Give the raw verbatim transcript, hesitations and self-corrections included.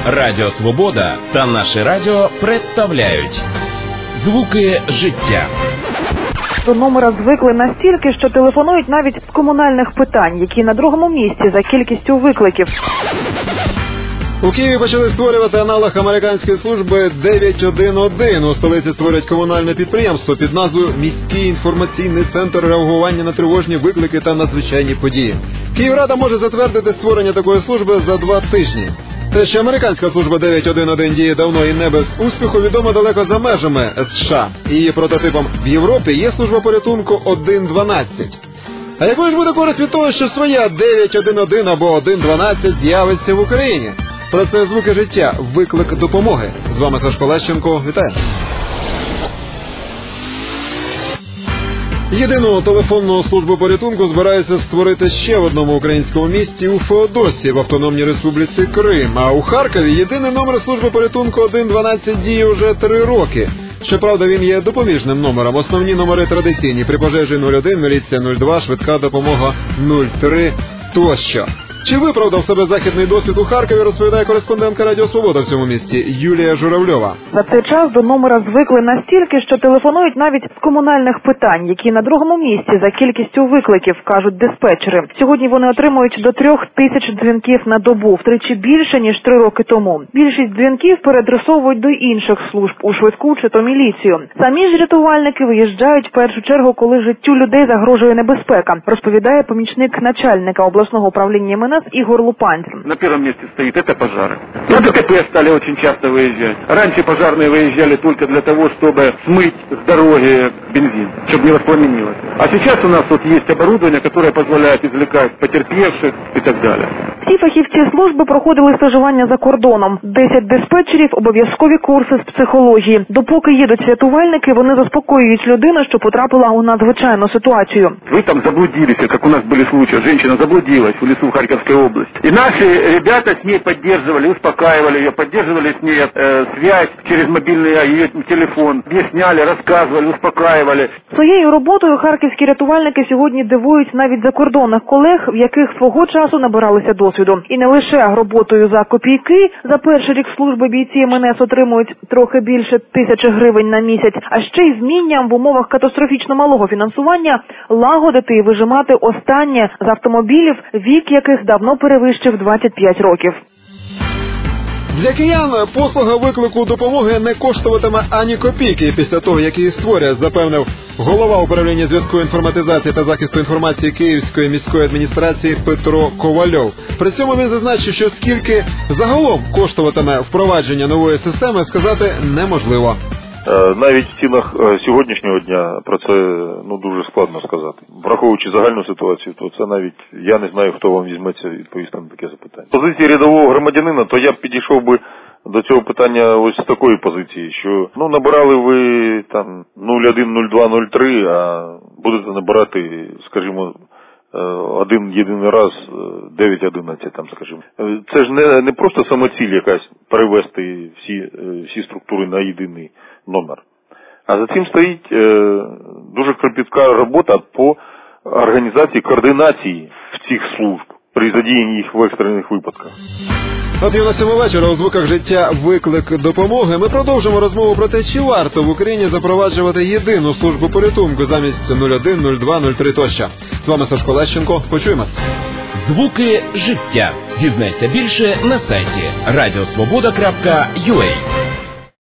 Радіо Свобода та наше радіо представляють «Звуки життя». До номера звикли настільки, що телефонують навіть з комунальних питань, які на другому місці за кількістю викликів. У Києві почали створювати аналог американської служби дев'ять один один. У столиці створять комунальне підприємство під назвою «Міський інформаційний центр реагування на тривожні виклики та надзвичайні події». Київрада може затвердити створення такої служби за два тижні. Те, що американська служба дев'ять один один діє давно і не без успіху, відомо далеко за межами США. Її прототипом в Європі є служба порятунку один дванадцять. А якою ж буде користь від того, що своя дев'ять один один або один дванадцять з'явиться в Україні? Про це «Звуки життя. Виклик допомоги». З вами Сашко Лещенко. Вітаю. Єдину телефонну службу порятунку збирається створити ще в одному українському місті у Феодосії в Автономній Республіці Крим. А у Харкові єдиний номер служби порятунку один дванадцять діє вже три роки. Щоправда, він є допоміжним номером. Основні номери традиційні. При пожежі нуль один, міліція нуль два, швидка допомога нуль три тощо. Чи виправдав себе західний досвід у Харкові, розповідає кореспондентка Радіо Свобода в цьому місті Юлія Журавльова. За цей час до номера звикли настільки, що телефонують навіть з комунальних питань, які на другому місці за кількістю викликів, кажуть диспетчери. Сьогодні вони отримують до трьох тисяч дзвінків на добу, втричі більше, ніж три роки тому. Більшість дзвінків переадресовують до інших служб, у швидку чи то міліцію. Самі ж рятувальники виїжджають в першу чергу, коли життю людей загрожує небезпека, розповідає помічник начальника обласного управління МНС Игорь Лупанцин. На первом месте стоит это пожары. На ДТП стали очень часто выезжать. Раньше пожарные выезжали только для того, чтобы смыть с дороги бензин, чтобы не воспламенилось. А сейчас у нас вот есть оборудование, которое позволяет извлекать потерпевших и так далее. Всі фахівці служби проходили стажування за кордоном. Десять диспетчерів, обов'язкові курси з психології. Допоки їдуть рятувальники, вони заспокоюють людину, що потрапила у надзвичайну ситуацію. Вы там заблудились, как у нас были случаи. Женщина заблудилась в лесу Харьковской области. И наши ребята с ней поддерживали, успокаивали ее, поддерживали с ней э, связь через мобильный ее телефон, объясняли, рассказывали, успокаивали. Своєю роботою харківські рятувальники сьогодні дивують навіть закордонних колег, в яких свого часу набиралися досвіду. І не лише роботою за копійки. За перший рік служби бійці МНС отримують трохи більше тисячі гривень на місяць, а ще й з вмінням в умовах катастрофічно малого фінансування лагодити і вижимати останнє з автомобілів, вік яких давно перевищив двадцять п'ять років. Для киян послуга виклику допомоги не коштуватиме ані копійки після того, як її створять, запевнив голова управління зв'язку, інформатизації та захисту інформації Київської міської адміністрації Петро Ковальов. При цьому він зазначив, що скільки загалом коштуватиме впровадження нової системи, сказати неможливо. Навіть в цілах сьогоднішнього дня про це ну дуже складно сказати. Враховуючи загальну ситуацію, то це навіть я не знаю, хто вам візьметься відповісти на таке запитання. З позиції рядового громадянина, то я б підійшов би до цього питання ось з такої позиції, що ну набирали ви там нуль один, нуль два, нуль три, а будете набирати, скажімо, один єдиний раз дев'ять одинадцять, там, скажімо. Це ж не, не просто самоціль якась перевести всі, всі структури на єдиний номер. А за цим стоїть е, дуже кропітка робота по організації, координації цих служб при задіянні їх в екстрених випадках. О пів на сьому вечора у «Звуках життя. Виклик допомоги» ми продовжимо розмову про те, чи варто в Україні запроваджувати єдину службу порятунку замість нуль один, нуль два, нуль три тощо. З вами Сашко Лещенко. Почуємось. «Звуки життя». Дізнайся більше на сайті радіосвобода крапка ю а.